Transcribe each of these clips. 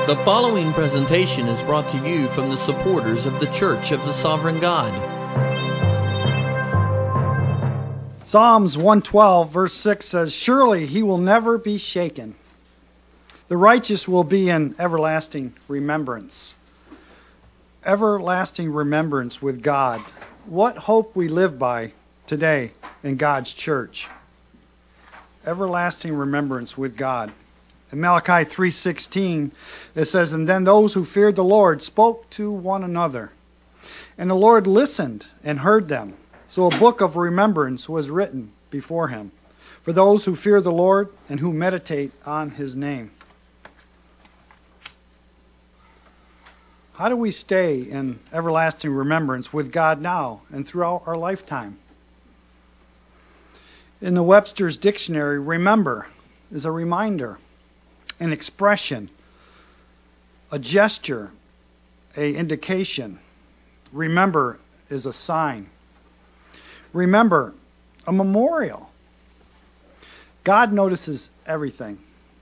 The following presentation is brought to you from the supporters of the Church of the Sovereign God. Psalms 112 verse 6 says, "Surely he will never be shaken. The righteous will be in everlasting remembrance." Everlasting remembrance with God. What hope we live by today in God's church. Everlasting remembrance with God. In Malachi 3:16, it says, "And then those who feared the Lord spoke to one another. And the Lord listened and heard them. So a book of remembrance was written before him for those who fear the Lord and who meditate on his name." How do we stay in everlasting remembrance with God now and throughout our lifetime? In the Webster's Dictionary, remember is a reminder, an expression, a gesture, an indication. Remember is a sign. Remember, a memorial. God notices everything.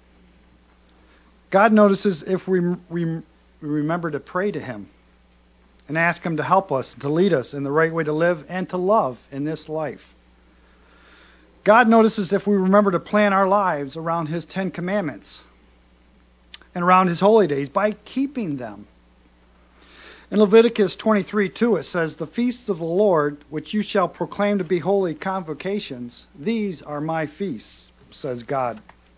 God notices if we remember to pray to Him and ask Him to help us, to lead us in the right way to live and to love in this life. God notices if we remember to plan our lives around His 10 Commandments and around His holy days by keeping them. In Leviticus 23:2 it says, "The feasts of the Lord, which you shall proclaim to be holy convocations, these are my feasts," says God.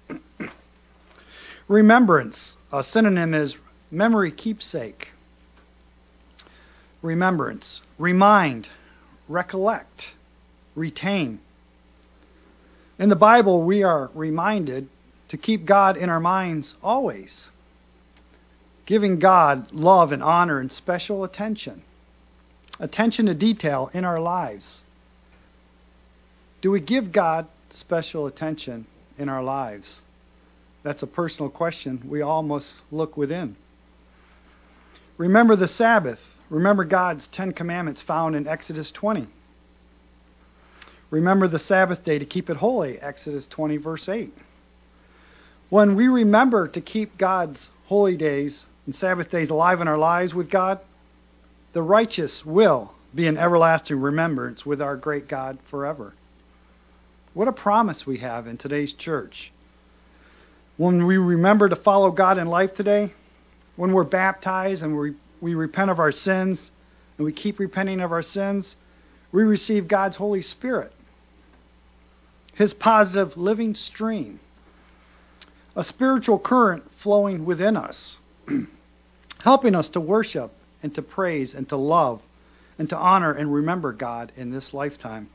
Remembrance, a synonym is memory keepsake. Remembrance, remind, recollect, retain. In the Bible, we are reminded to keep God in our minds always, giving God love and honor and special attention to detail in our lives. Do we give God special attention in our lives? That's a personal question we all must look within. Remember the Sabbath. Remember God's 10 Commandments found in Exodus 20. Remember the Sabbath day to keep it holy, Exodus 20 verse 8. When we remember to keep God's holy days and Sabbath days alive in our lives with God, the righteous will be in everlasting remembrance with our great God forever. What a promise we have in today's church. When we remember to follow God in life today, when we're baptized and we repent of our sins and we keep repenting of our sins, we receive God's Holy Spirit, His positive living stream, a spiritual current flowing within us, helping us to worship and to praise and to love and to honor and remember God in this lifetime.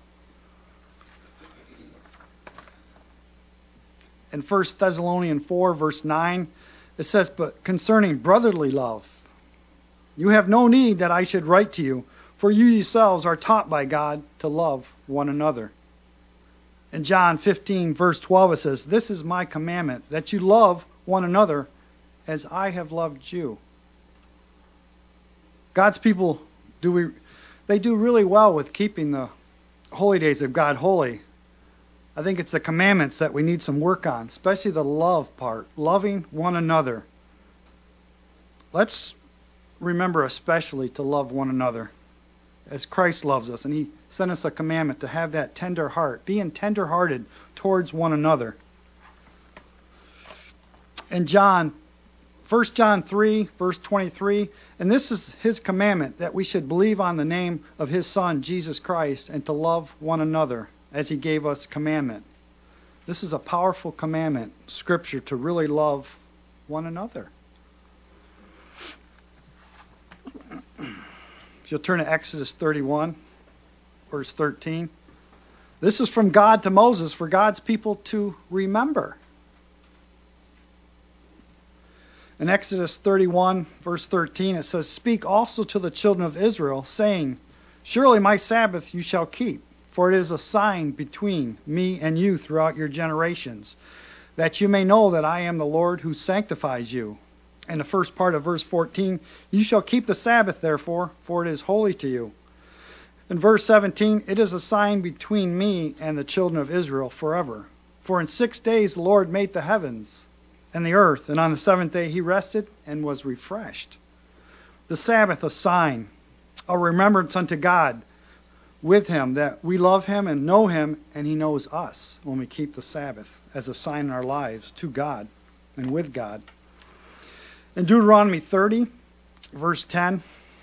In 1 Thessalonians 4 verse 9, it says, "But concerning brotherly love, you have no need that I should write to you, for you yourselves are taught by God to love one another." In John 15, verse 12, it says, "This is my commandment, that you love one another as I have loved you." God's people, they do really well with keeping the holy days of God holy. I think it's the commandments that we need some work on, especially the love part, loving one another. Let's remember especially to love one another as Christ loves us, and He sent us a commandment to have that tender heart, being tender-hearted towards one another. In 1 John 3, verse 23, "And this is His commandment, that we should believe on the name of His Son, Jesus Christ, and to love one another, as He gave us commandment." This is a powerful commandment, Scripture, to really love one another. If you'll turn to Exodus 31, verse 13. This is from God to Moses for God's people to remember. In Exodus 31, verse 13, it says, "Speak also to the children of Israel, saying, Surely my Sabbath you shall keep, for it is a sign between me and you throughout your generations, that you may know that I am the Lord who sanctifies you." In the first part of verse 14, "You shall keep the Sabbath, therefore, for it is holy to you." In verse 17, "It is a sign between me and the children of Israel forever. For in 6 days the Lord made the heavens and the earth, and on the seventh day he rested and was refreshed. The Sabbath, a sign, a remembrance unto God with him, that we love him and know him, and he knows us when we keep the Sabbath as a sign in our lives to God and with God. In Deuteronomy 30, verse 10,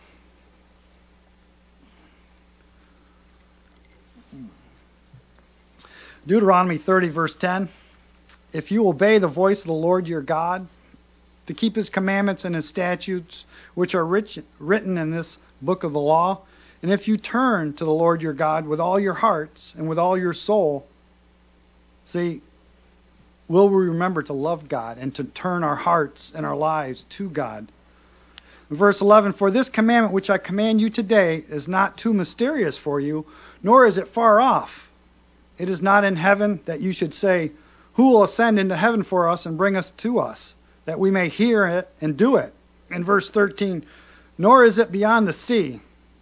Deuteronomy 30, verse 10, if you obey the voice of the Lord your God, to keep his commandments and his statutes, which are written in this book of the law, and if you turn to the Lord your God with all your hearts and with all your soul, see, will we remember to love God and to turn our hearts and our lives to God. Verse 11, for this commandment which I command you today is not too mysterious for you, nor is it far off. It is not in heaven, that you should say, who will ascend into heaven for us and bring us to us, that we may hear it and do it. In verse 13, nor is it beyond the sea.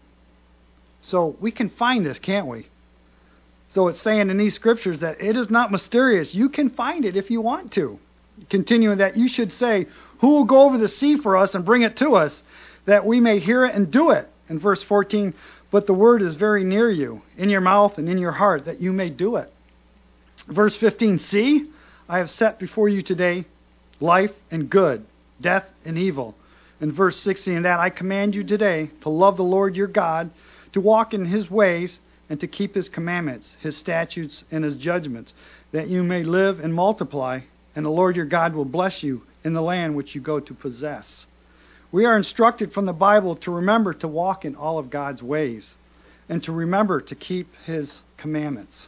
So we can find this, can't we? So it's saying in these scriptures that it is not mysterious. You can find it if you want to. Continuing that you should say, who will go over the sea for us and bring it to us, that we may hear it and do it. In verse 14, but the word is very near you, in your mouth and in your heart, that you may do it. Verse 15, see, I have set before you today life and good, death and evil. In verse 16, that I command you today to love the Lord your God, to walk in his ways, and to keep his commandments, his statutes, and his judgments, that you may live and multiply, and the Lord your God will bless you in the land which you go to possess. We are instructed from the Bible to remember to walk in all of God's ways, and to remember to keep his commandments.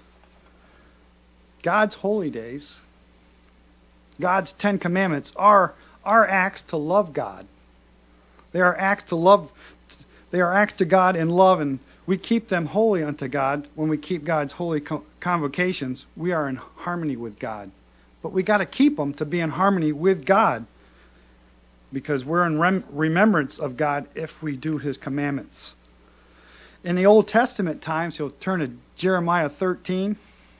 God's holy days, God's 10 commandments are acts to love God. They are acts to love. They are acts to God in love, and we keep them holy unto God. When we keep God's holy convocations, we are in harmony with God. But we got to keep them to be in harmony with God, because we're in remembrance of God if we do his commandments. In the Old Testament times, you'll turn to Jeremiah 13.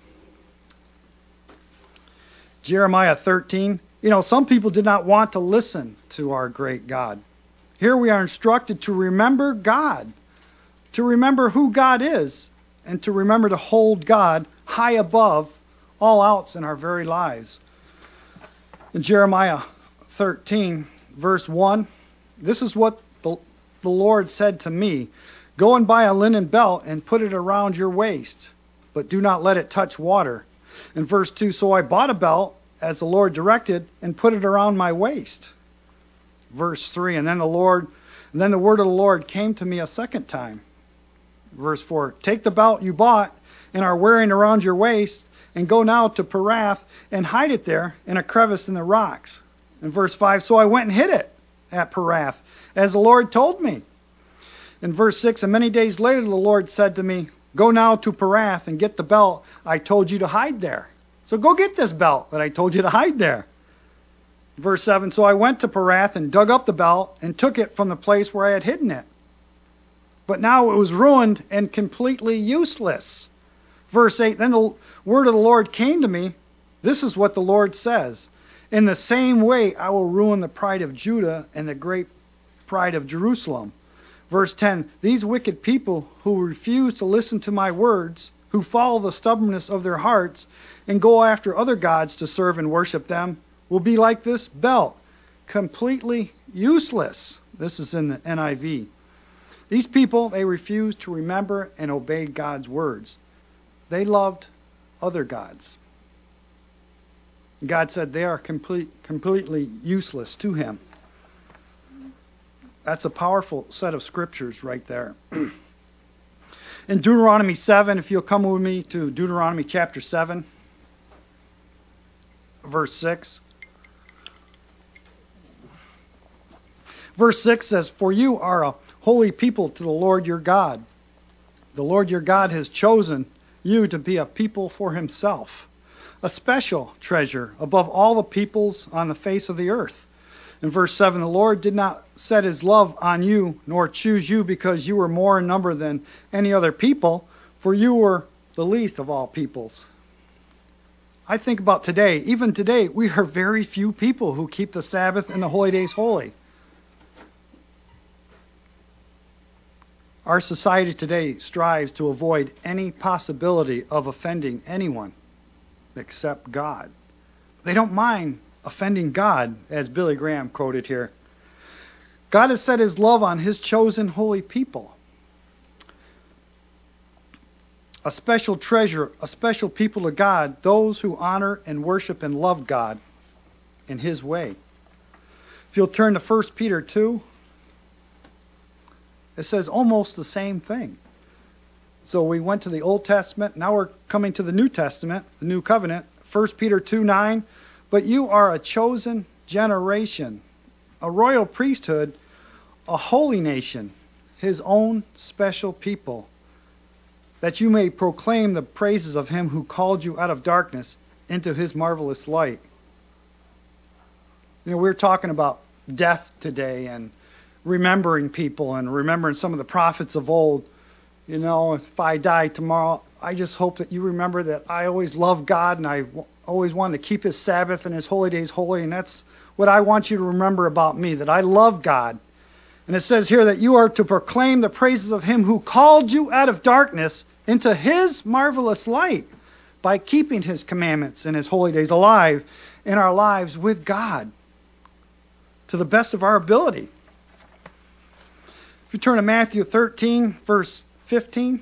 Jeremiah 13. You know, some people did not want to listen to our great God. Here we are instructed to remember God, to remember who God is, and to remember to hold God high above all else in our very lives. In Jeremiah 13, verse 1, this is what the Lord said to me. Go and buy a linen belt and put it around your waist, but do not let it touch water. In verse 2, so I bought a belt as the Lord directed and put it around my waist. Verse 3, and then the word of the Lord came to me a second time. Verse 4, take the belt you bought and are wearing around your waist, and go now to Perath and hide it there in a crevice in the rocks. In verse 5, so I went and hid it at Perath, as the Lord told me. In verse 6, and many days later the Lord said to me, go now to Perath and get the belt I told you to hide there. So go get this belt that I told you to hide there. Verse 7, so I went to Perath and dug up the belt and took it from the place where I had hidden it. But now it was ruined and completely useless. Verse 8, then the word of the Lord came to me. This is what the Lord says. In the same way I will ruin the pride of Judah and the great pride of Jerusalem. Verse 10, these wicked people who refuse to listen to my words, who follow the stubbornness of their hearts, and go after other gods to serve and worship them, will be like this belt, completely useless. This is in the NIV. These people, they refused to remember and obey God's words. They loved other gods. God said they are completely useless to him. That's a powerful set of scriptures right there. In Deuteronomy 7, if you'll come with me to Deuteronomy chapter 7, verse 6. Verse 6 says, for you are a holy people to the Lord your God. The Lord your God has chosen you to be a people for himself, a special treasure above all the peoples on the face of the earth. In verse 7, the Lord did not set his love on you, nor choose you because you were more in number than any other people, for you were the least of all peoples. I think about today. Even today, we are very few people who keep the Sabbath and the holy days holy. Our society today strives to avoid any possibility of offending anyone except God. They don't mind offending God, as Billy Graham quoted here. God has set his love on his chosen holy people. A special treasure, a special people to God, those who honor and worship and love God in his way. If you'll turn to 1 Peter 2, it says almost the same thing. So we went to the Old Testament, now we're coming to the New Testament, the New Covenant. 1 Peter 2:9, but you are a chosen generation, a royal priesthood, a holy nation, his own special people, that you may proclaim the praises of him who called you out of darkness into his marvelous light. You know, we're talking about death today and remembering people and remembering some of the prophets of old. You know, if I die tomorrow, I just hope that you remember that I always loved God and I always wanted to keep his Sabbath and his holy days holy, and that's what I want you to remember about me, that I love God. And it says here that you are to proclaim the praises of him who called you out of darkness into his marvelous light by keeping his commandments and his holy days alive in our lives with God to the best of our ability. If you turn to Matthew 13, verse 15.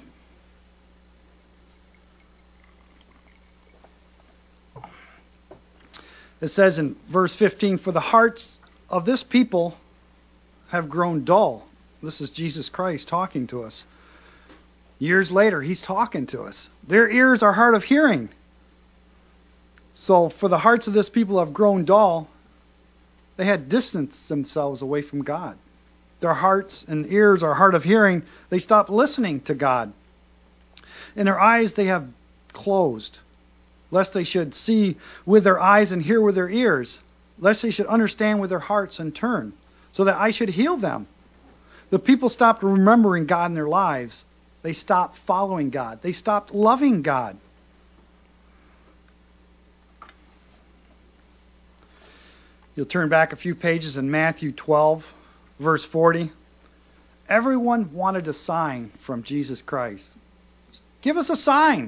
It says in verse 15, for the hearts of this people have grown dull. This is Jesus Christ talking to us. Years later, he's talking to us. Their ears are hard of hearing. So for the hearts of this people have grown dull, they had distanced themselves away from God. Their hearts and ears are hard of hearing. They stopped listening to God. In their eyes they have closed, lest they should see with their eyes and hear with their ears, lest they should understand with their hearts and turn, so that I should heal them. The people stopped remembering God in their lives. They stopped following God. They stopped loving God. You'll turn back a few pages in Matthew 12, verse 40. Everyone wanted a sign from Jesus Christ. Give us a sign.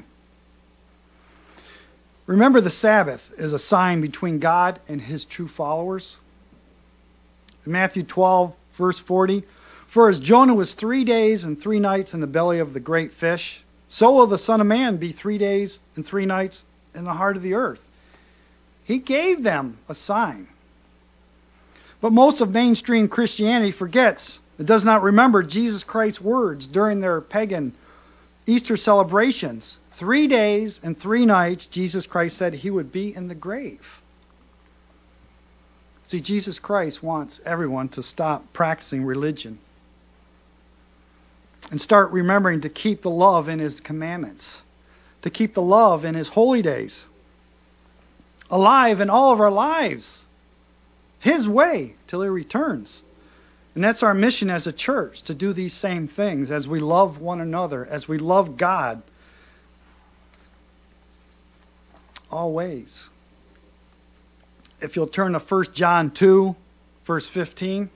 Remember, the Sabbath is a sign between God and his true followers. In Matthew 12, verse 40, for as Jonah was 3 days and 3 nights in the belly of the great fish, so will the Son of Man be 3 days and 3 nights in the heart of the earth. He gave them a sign. But most of mainstream Christianity forgets, it does not remember Jesus Christ's words during their pagan Easter celebrations. 3 days and 3 nights, Jesus Christ said he would be in the grave. See, Jesus Christ wants everyone to stop practicing religion and start remembering to keep the love in his commandments, to keep the love in his holy days alive in all of our lives, his way till he returns. And that's our mission as a church, to do these same things as we love one another, as we love God always. If you'll turn to 1 John 2, verse 15.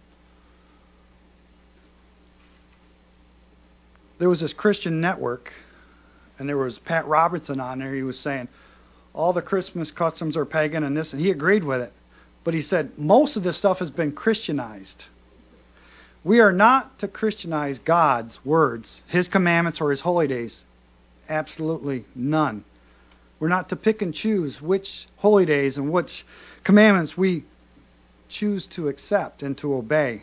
There was this Christian network, and there was Pat Robertson on there. He was saying, all the Christmas customs are pagan and this, and he agreed with it. But he said, most of this stuff has been Christianized. We are not to Christianize God's words, his commandments, or his holy days. Absolutely none. We're not to pick and choose which holy days and which commandments we choose to accept and to obey.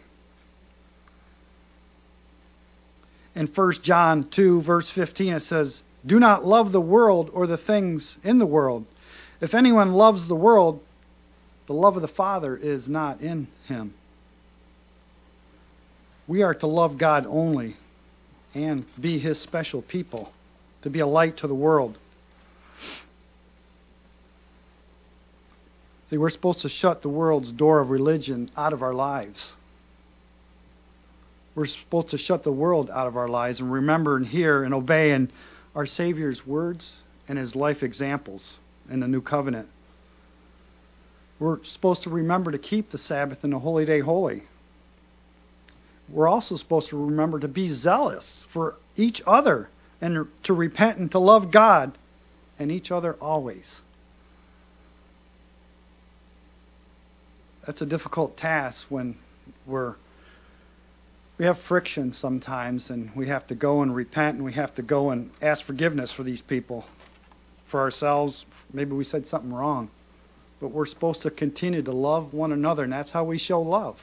In 1 John 2, verse 15, it says, do not love the world or the things in the world. If anyone loves the world, the love of the Father is not in him. We are to love God only and be his special people, to be a light to the world. See, we're supposed to shut the world's door of religion out of our lives. We're supposed to shut the world out of our lives and remember and hear and obey in our Savior's words and his life examples. in the new covenant. We're supposed to remember to keep the Sabbath and the holy day holy. We're also supposed to remember to be zealous for each other and to repent and to love God and each other always. That's a difficult task when we have friction sometimes, and we have to go and repent, and we have to go and ask forgiveness for these people, for ourselves. Maybe we said something wrong. But we're supposed to continue to love one another, and that's how we show love.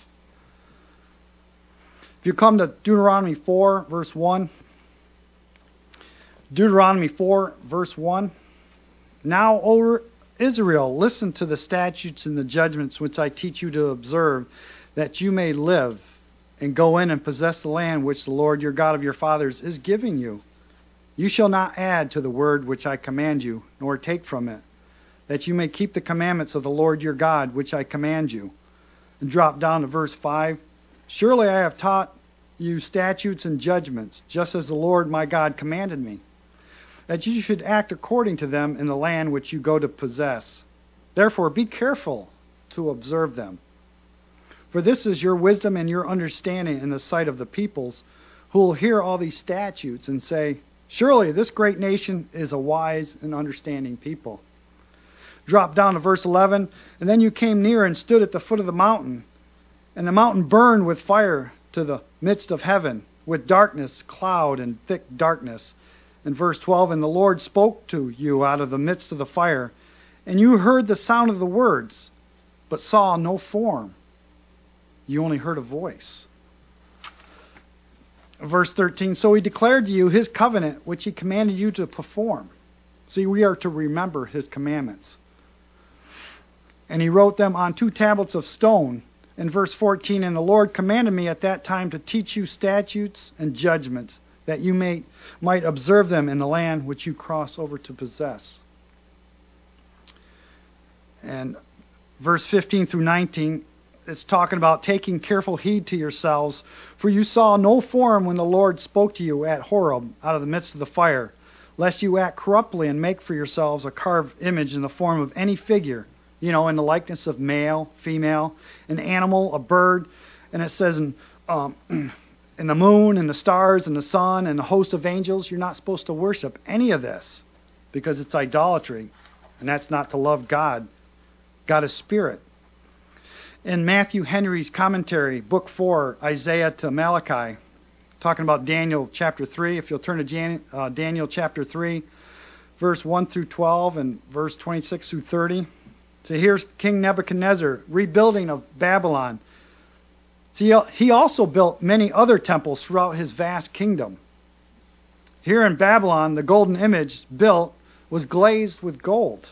If you come to Deuteronomy 4, verse 1. Deuteronomy 4, verse 1. Now, O Israel, listen to the statutes and the judgments which I teach you to observe, that you may live and go in and possess the land which the Lord your God of your fathers is giving you. You shall not add to the word which I command you, nor take from it, that you may keep the commandments of the Lord your God, which I command you. And drop down to verse 5. Surely I have taught you statutes and judgments, just as the Lord my God commanded me, that you should act according to them in the land which you go to possess. Therefore be careful to observe them. For this is your wisdom and your understanding in the sight of the peoples, who will hear all these statutes and say, surely this great nation is a wise and understanding people. Drop down to verse 11. And then you came near and stood at the foot of the mountain, and the mountain burned with fire to the midst of heaven, with darkness, cloud, and thick darkness. In verse 12, and the Lord spoke to you out of the midst of the fire, and you heard the sound of the words, but saw no form. You only heard a voice. Verse 13, so he declared to you his covenant, which he commanded you to perform. See, we are to remember his commandments. And he wrote them on 2 tablets of stone. In verse 14, and the Lord commanded me at that time to teach you statutes and judgments, that you might observe them in the land which you cross over to possess. And verse 15 through 19, it's talking about taking careful heed to yourselves, for you saw no form when the Lord spoke to you at Horeb out of the midst of the fire, lest you act corruptly and make for yourselves a carved image in the form of any figure, in the likeness of male, female, an animal, a bird. And it says in the moon and the stars and the sun and the host of angels, you're not supposed to worship any of this because it's idolatry. And that's not to love God. God is spirit. In Matthew Henry's commentary, Book 4, Isaiah to Malachi, talking about Daniel chapter 3, if you'll turn to Daniel chapter 3, verse 1 through 12 and verse 26 through 30. So here's King Nebuchadnezzar, rebuilding of Babylon. See, he also built many other temples throughout his vast kingdom. Here in Babylon, the golden image built was glazed with gold,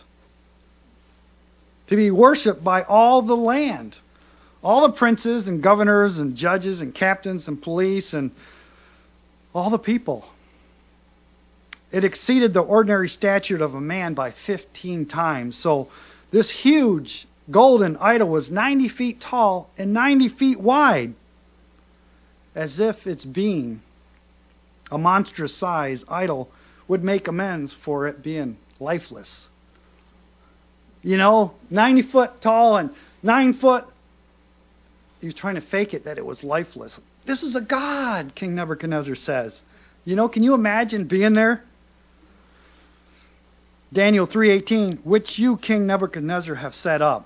to be worshipped by all the land, all the princes and governors and judges and captains and police and all the people. It exceeded the ordinary stature of a man by 15 times. So this huge golden idol was 90 feet tall and 90 feet wide, as if its being a monstrous size idol would make amends for it being lifeless. 90 foot tall and 9 foot. He was trying to fake it that it was lifeless. This is a god, King Nebuchadnezzar says. Can you imagine being there? Daniel 3:18, which you, King Nebuchadnezzar, have set up.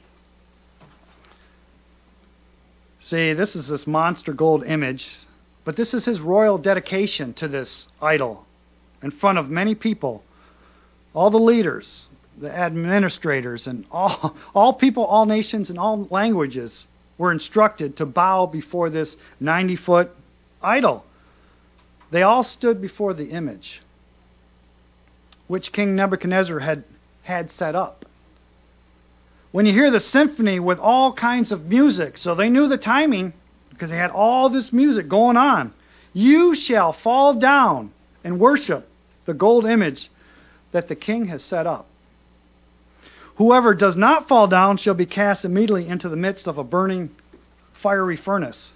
See, this is this monster gold image, but this is his royal dedication to this idol in front of many people, all the leaders, the administrators, and all people, all nations, and all languages were instructed to bow before this 90-foot idol. They all stood before the image, which King Nebuchadnezzar had set up. When you hear the symphony with all kinds of music, so they knew the timing because they had all this music going on, you shall fall down and worship the gold image that the king has set up. Whoever does not fall down shall be cast immediately into the midst of a burning fiery furnace.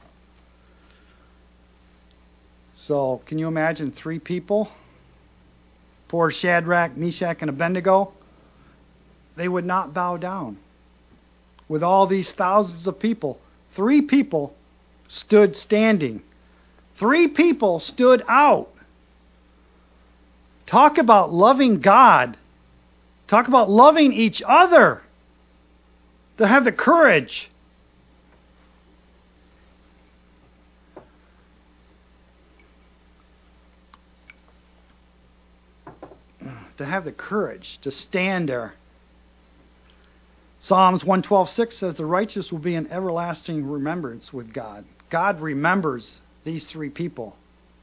So, can you imagine 3 people? Poor Shadrach, Meshach, and Abednego. they would not bow down. With all these thousands of people, 3 people stood standing. 3 people stood out. Talk about loving God. Talk about loving each other. To have the courage. To have the courage to stand there. Psalms 112:6 says the righteous will be in everlasting remembrance with God. God remembers these 3 people.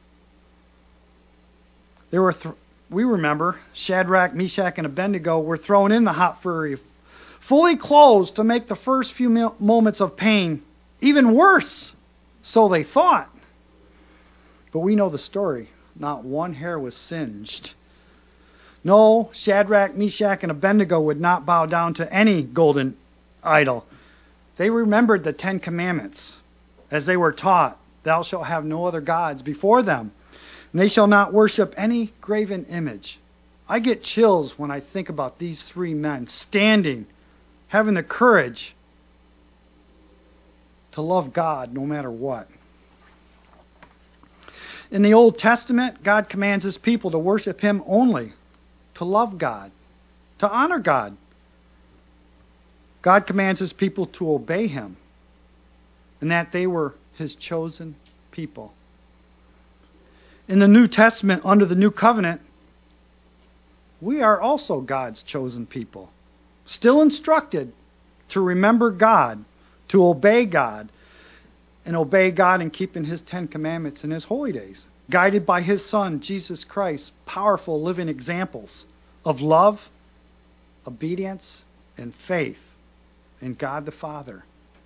We remember Shadrach, Meshach, and Abednego were thrown in the hot fury, fully clothed to make the first few moments of pain even worse. So they thought. But we know the story. Not one hair was singed. No, Shadrach, Meshach, and Abednego would not bow down to any golden idol. They remembered the 10 Commandments as they were taught, "Thou shalt have no other gods before them, and they shall not worship any graven image." I get chills when I think about these 3 men standing, having the courage to love God no matter what. In the Old Testament, God commands His people to worship Him only, to love God, to honor God. God commands His people to obey Him, and that they were His chosen people. In the New Testament, under the New Covenant, we are also God's chosen people, still instructed to remember God, to obey God, and obey God in keeping His 10 Commandments and His holy days, guided by His Son, Jesus Christ, powerful living examples of love, obedience, and faith in God the Father.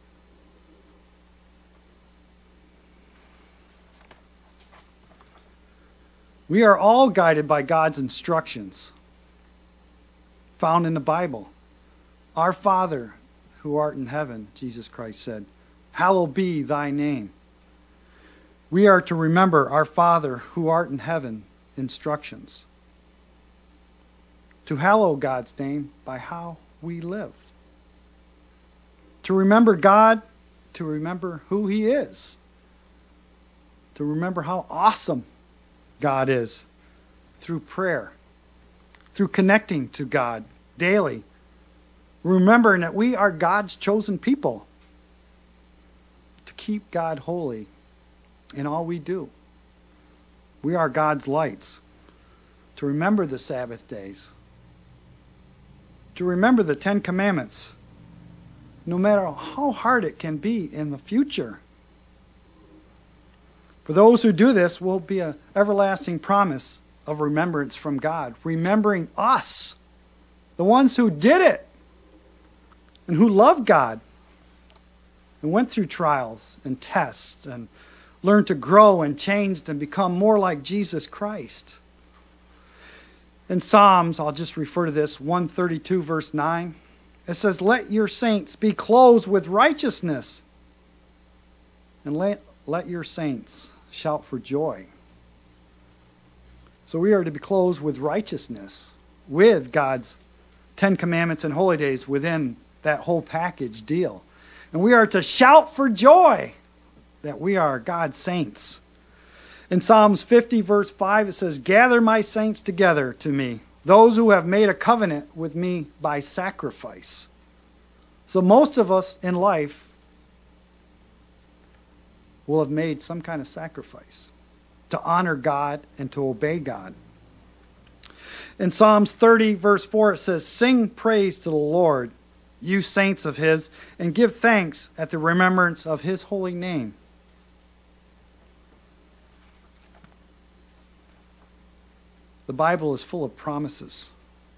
We are all guided by God's instructions found in the Bible. Our Father, who art in heaven, Jesus Christ said, hallowed be thy name. We are to remember our Father, who art in heaven, instructions. To hallow God's name by how we live. To remember God, to remember who He is. To remember how awesome God is through prayer, through connecting to God daily, remembering that we are God's chosen people, to keep God holy in all we do. We are God's lights, to remember the Sabbath days, to remember the 10 Commandments, no matter how hard it can be in the future. For those who do this will be an everlasting promise of remembrance from God, remembering us, the ones who did it, and who loved God, and went through trials and tests, and learned to grow and changed and become more like Jesus Christ. In Psalms, I'll just refer to this, 132 verse 9, it says, let your saints be clothed with righteousness, and let your saints shout for joy. So we are to be clothed with righteousness, with God's 10 Commandments and holy days within that whole package deal. And we are to shout for joy that we are God's saints. In Psalms 50 verse 5 it says, gather my saints together to me, those who have made a covenant with me by sacrifice. So most of us in life will have made some kind of sacrifice to honor God and to obey God. In Psalms 30 verse 4 it says, sing praise to the Lord, you saints of His, and give thanks at the remembrance of His holy name. The Bible is full of promises.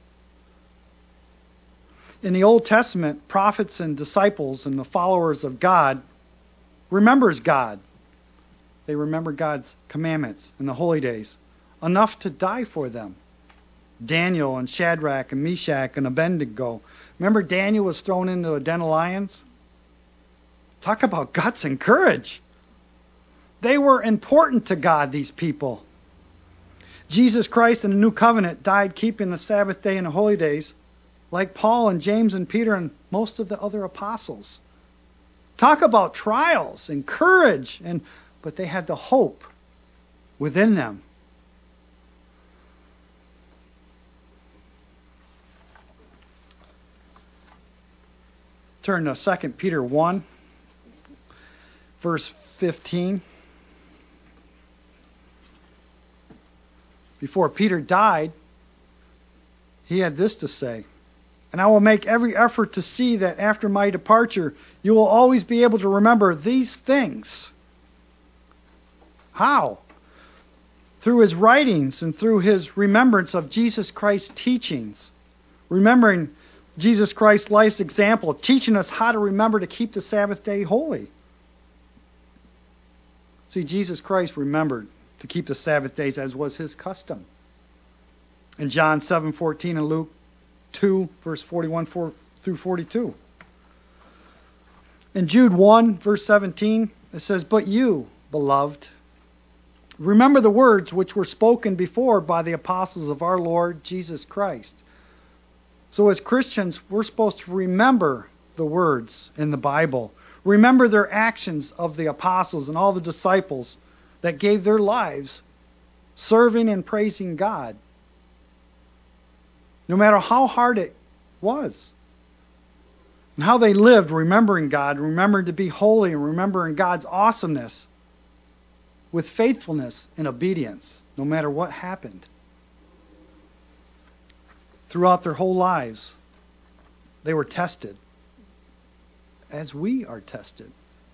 In the Old Testament, prophets and disciples and the followers of God remembers God. They remember God's commandments and the holy days, enough to die for them. Daniel and Shadrach and Meshach and Abednego. Remember Daniel was thrown into a den of lions? Talk about guts and courage. They were important to God, these people. Jesus Christ in the New Covenant died keeping the Sabbath day and the holy days like Paul and James and Peter and most of the other apostles. Talk about trials and courage, but they had the hope within them. Turn to 2 Peter 1, verse 15. Before Peter died, he had this to say, "And I will make every effort to see that after my departure, you will always be able to remember these things." How? Through his writings and through his remembrance of Jesus Christ's teachings. Remembering Jesus Christ's life's example, teaching us how to remember to keep the Sabbath day holy. See, Jesus Christ remembered to keep the Sabbath days as was his custom. In John 7:14 and Luke 2, verse 41 through 42. In Jude 1, verse 17, it says, "But you, beloved, remember the words which were spoken before by the apostles of our Lord Jesus Christ." So as Christians, we're supposed to remember the words in the Bible. Remember their actions of the apostles and all the disciples that gave their lives serving and praising God. No matter how hard it was. And how they lived remembering God, remembering to be holy, and remembering God's awesomeness with faithfulness and obedience, no matter what happened. Throughout their whole lives, they were tested, as we are tested.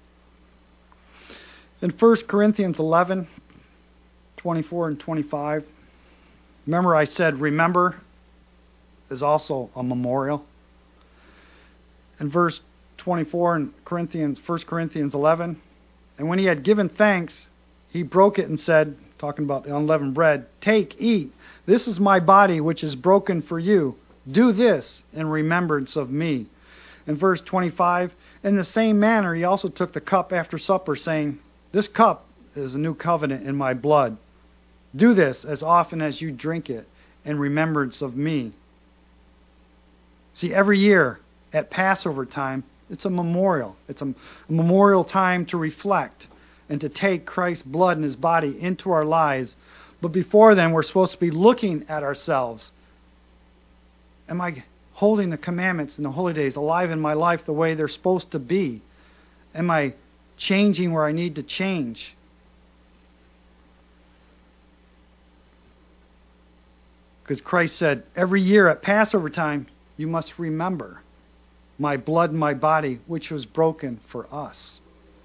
In 1 Corinthians 11, 24 and 25, remember I said remember is also a memorial. In verse 24 in 1 Corinthians 11, "And when he had given thanks, he broke it and said," talking about the unleavened bread, "Take, eat, this is my body which is broken for you. Do this in remembrance of me." In verse 25, "In the same manner he also took the cup after supper, saying, This cup is a new covenant in my blood. Do this as often as you drink it in remembrance of me." See, every year at Passover time, it's a memorial. It's a memorial time to reflect and to take Christ's blood and his body into our lives. But before then, we're supposed to be looking at ourselves. Am I holding the commandments and the holy days alive in my life the way they're supposed to be? Am I changing where I need to change? Because Christ said, every year at Passover time, you must remember my blood and my body, which was broken for us.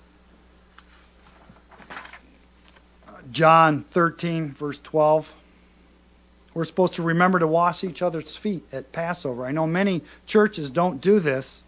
John 13, verse 12. We're supposed to remember to wash each other's feet at Passover. I know many churches don't do this.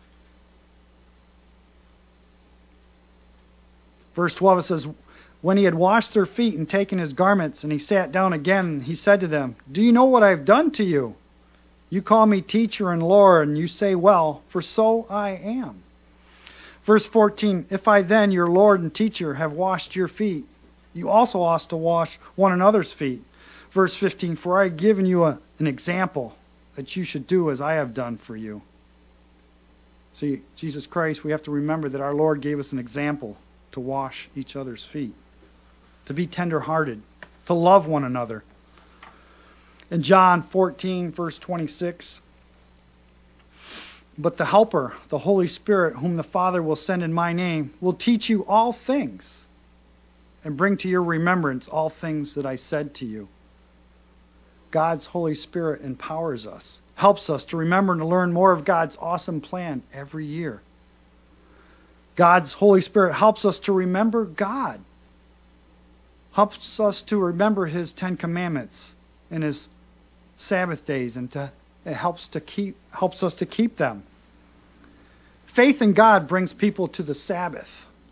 Verse 12, it says, "When he had washed their feet and taken his garments, and he sat down again, he said to them, 'Do you know what I have done to you? You call me teacher and Lord, and you say, well, for so I am.' Verse 14, 'If I then, your Lord and teacher, have washed your feet, you also ought to wash one another's feet.' Verse 15, 'For I have given you an example that you should do as I have done for you.'" See, Jesus Christ, we have to remember that our Lord gave us an example to wash each other's feet, to be tender-hearted, to love one another. In John 14, verse 26, "But the Helper, the Holy Spirit, whom the Father will send in my name, will teach you all things and bring to your remembrance all things that I said to you." God's Holy Spirit empowers us, helps us to remember and to learn more of God's awesome plan every year. God's Holy Spirit helps us to remember God, helps us to remember His 10 Commandments and His Sabbath days, and it helps us to keep them. Faith in God brings people to the Sabbath.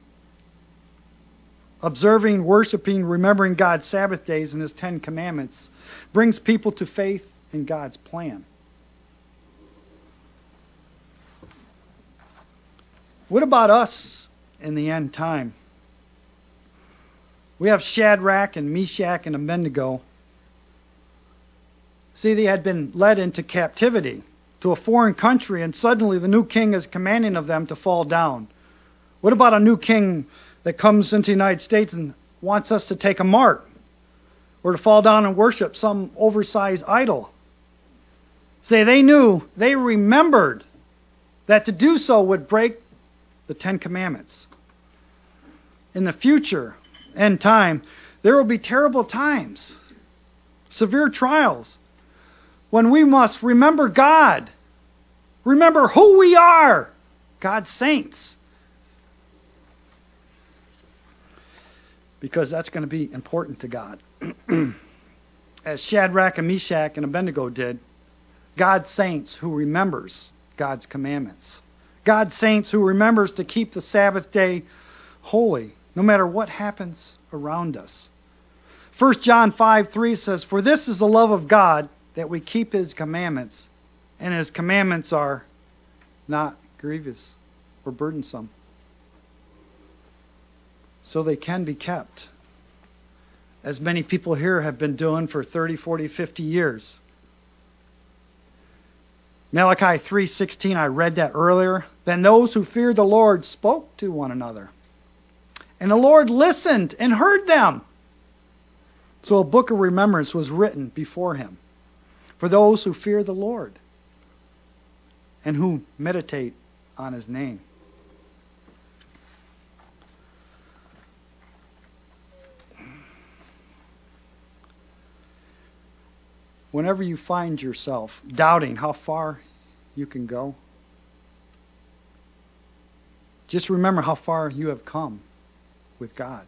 Observing, worshiping, remembering God's Sabbath days and His 10 Commandments brings people to faith in God's plan. What about us in the end time? We have Shadrach and Meshach and Abednego. See, they had been led into captivity to to a foreign country, and suddenly the new king is commanding of them to fall down? What about a new king that comes into the United States and wants us to take a mark or to fall down and worship some oversized idol? Say, they remembered that to do so would break the Ten Commandments. In the future, end time, there will be terrible times, severe trials, when we must remember God, remember who we are, God's saints. Because that's going to be important to God. As Shadrach and Meshach and Abednego did, God's saints who remembers God's commandments. God's saints who remembers to keep the Sabbath day holy, no matter what happens around us. 1 John 5:3 says, "For this is the love of God, that we keep His commandments, and His commandments are not grievous or burdensome." So they can be kept, as many people here have been doing for 30, 40, 50 years. Malachi 3:16, I read that earlier. Then those who feared the Lord spoke to one another, and the Lord listened and heard them. So a book of remembrance was written before Him for those who fear the Lord and who meditate on His name. Whenever you find yourself doubting how far you can go, just remember how far you have come with God.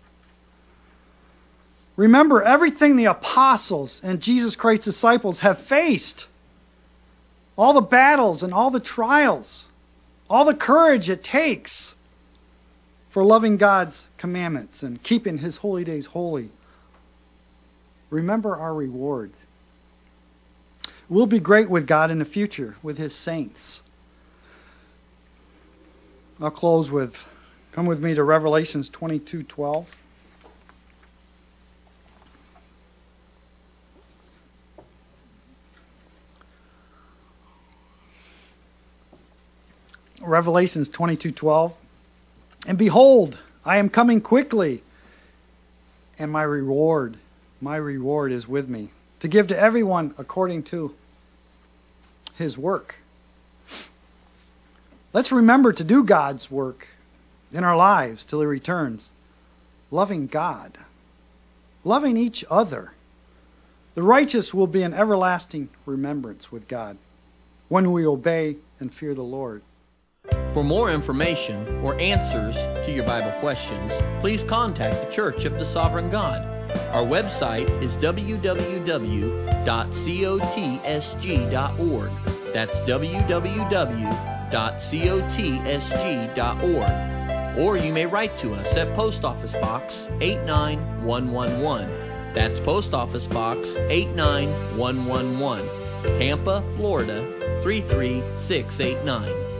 Remember everything the apostles and Jesus Christ's disciples have faced. All the battles and all the trials. All the courage it takes for loving God's commandments and keeping His holy days holy. Remember our reward. We'll be great with God in the future, with His saints. I'll close with, come with me to Revelations 22:12. Revelations 22:12. And behold, I am coming quickly, and my reward is with me, to give to everyone according to his work. Let's remember to do God's work in our lives till He returns. Loving God. Loving each other. The righteous will be an everlasting remembrance with God when we obey and fear the Lord. For more information or answers to your Bible questions, please contact the Church of the Sovereign God. Our website is www.cotsg.org. That's www.cotsg.org. Or you may write to us at Post Office Box 89111. That's Post Office Box 89111, Tampa, Florida 33689.